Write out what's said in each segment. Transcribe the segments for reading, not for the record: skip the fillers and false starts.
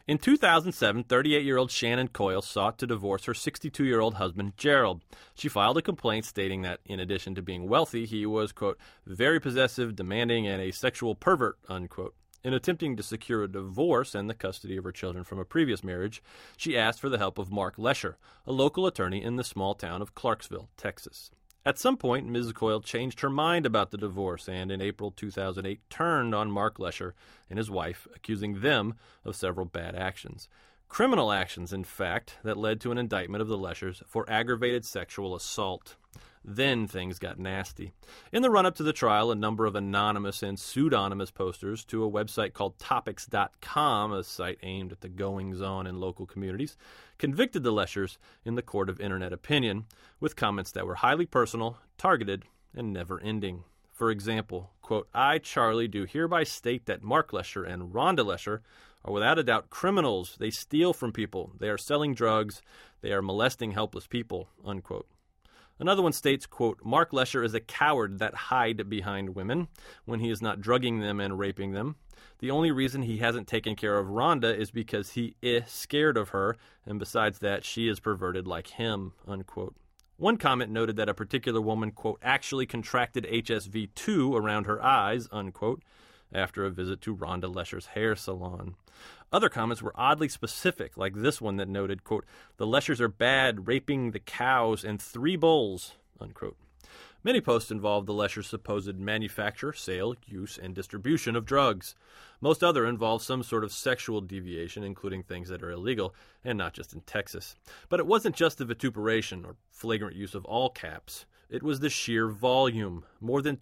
In 2007, 38-year-old Shannon Coyle sought to divorce her 62-year-old husband, Gerald. She filed a complaint stating that, in addition to being wealthy, he was, quote, very possessive, demanding, and a sexual pervert, unquote. In attempting to secure a divorce and the custody of her children from a previous marriage, she asked for the help of Mark Lesher, a local attorney in the small town of Clarksville, Texas. At some point, Ms. Coyle changed her mind about the divorce and in April 2008 turned on Mark Lesher and his wife, accusing them of several bad actions. Criminal actions, in fact, that led to an indictment of the Leshers for aggravated sexual assault. Then things got nasty. In the run-up to the trial, a number of anonymous and pseudonymous posters to a website called Topics.com, a site aimed at the goings-on in local communities, convicted the Leshers in the court of internet opinion with comments that were highly personal, targeted, and never-ending. For example, quote, I, Charlie, do hereby state that Mark Lesher and Rhonda Lesher are without a doubt criminals. They steal from people. They are selling drugs. They are molesting helpless people, unquote. Another one states, quote, Mark Lesher is a coward that hide behind women when he is not drugging them and raping them. The only reason he hasn't taken care of Rhonda is because he is scared of her, and besides that, she is perverted like him, unquote. One comment noted that a particular woman, quote, actually contracted HSV-2 around her eyes, unquote, after a visit to Rhonda Lesher's hair salon. Other comments were oddly specific, like this one that noted, quote, the Leshers are bad, raping the cows and 3 bulls, unquote. Many posts involved the Leshers' supposed manufacture, sale, use, and distribution of drugs. Most other involve some sort of sexual deviation, including things that are illegal, and not just in Texas. But it wasn't just the vituperation or flagrant use of all caps. It was the sheer volume. More than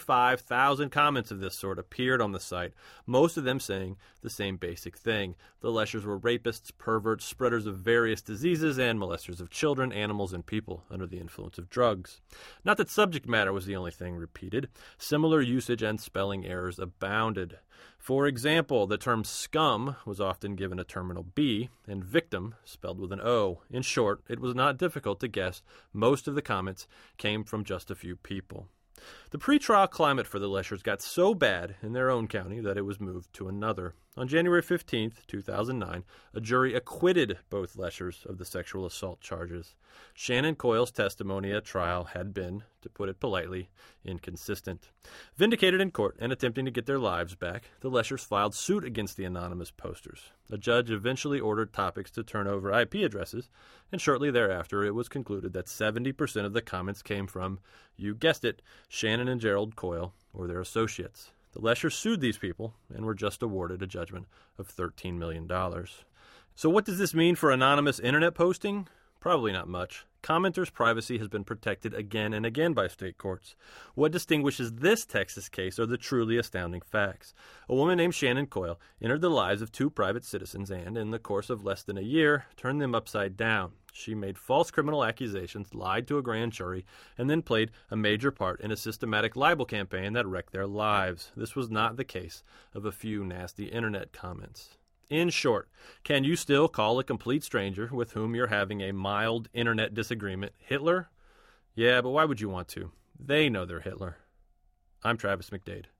25,000 comments of this sort appeared on the site, most of them saying the same basic thing. The Leshers were rapists, perverts, spreaders of various diseases, and molesters of children, animals, and people under the influence of drugs. Not that subject matter was the only thing repeated. Similar usage and spelling errors abounded. For example, the term scum was often given a terminal B, and victim spelled with an O. In short, it was not difficult to guess most of the comments came from just a few people. The pretrial climate for the Leshers got so bad in their own county that it was moved to another. On January 15, 2009, a jury acquitted both Leshers of the sexual assault charges. Shannon Coyle's testimony at trial had been, to put it politely, inconsistent. Vindicated in court and attempting to get their lives back, the Leshers filed suit against the anonymous posters. A judge eventually ordered Topics to turn over IP addresses, and shortly thereafter it was concluded that 70% of the comments came from, you guessed it, Shannon and Gerald Coyle or their associates. The Leshers sued these people and were just awarded a judgment of $13 million. So what does this mean for anonymous internet posting? Probably not much. Commenters' privacy has been protected again and again by state courts. What distinguishes this Texas case are the truly astounding facts. A woman named Shannon Coyle entered the lives of 2 private citizens and, in the course of less than a year, turned them upside down. She made false criminal accusations, lied to a grand jury, and then played a major part in a systematic libel campaign that wrecked their lives. This was not the case of a few nasty internet comments. In short, can you still call a complete stranger with whom you're having a mild internet disagreement Hitler? Yeah, but why would you want to? They know they're Hitler. I'm Travis McDade.